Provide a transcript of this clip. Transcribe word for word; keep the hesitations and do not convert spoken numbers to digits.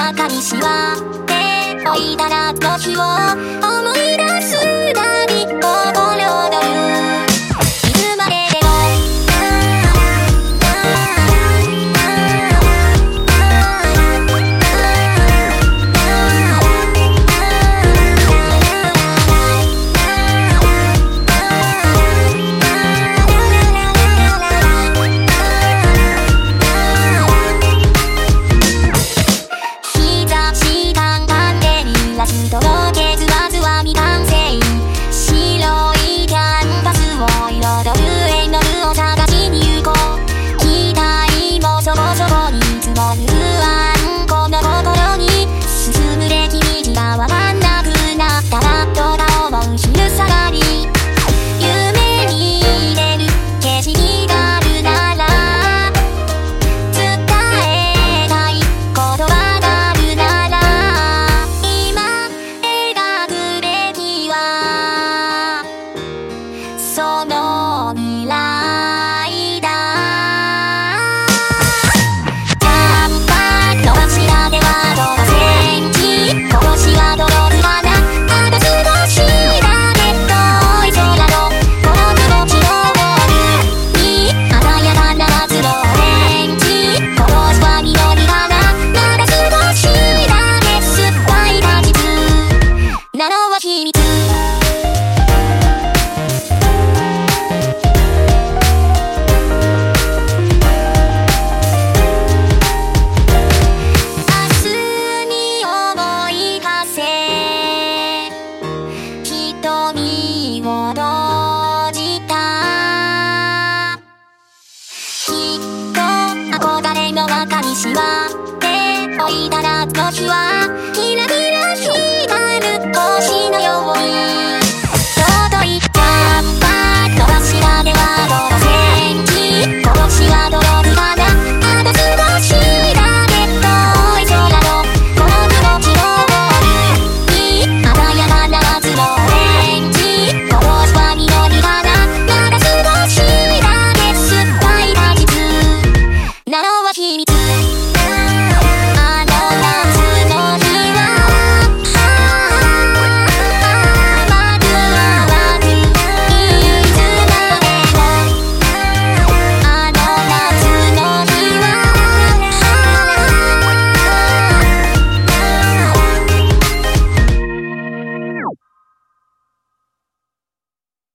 中にしわっておいたら時を思い出すたび心躍るいつまででも届けずわずは未完成白いキャンバスを彩る絵の具を探しに行こう期待もそこそこに積もるあんこの心に進むべき道がわかんなくなったらとか思う昼下がり夢に出る景色があるなら伝えたい言葉があるならその未来だジャンパーの柱ではどのセンチ少しは届くかなあと少しだけ遠い空のこの気持ちをゴールに鮮やかな夏のオレンジ少しは緑かなまだ少しだけ酸っぱい果実なのは秘密瞳を閉じたきっと憧れの中にしわっておいたら時はキラキラ光る星のように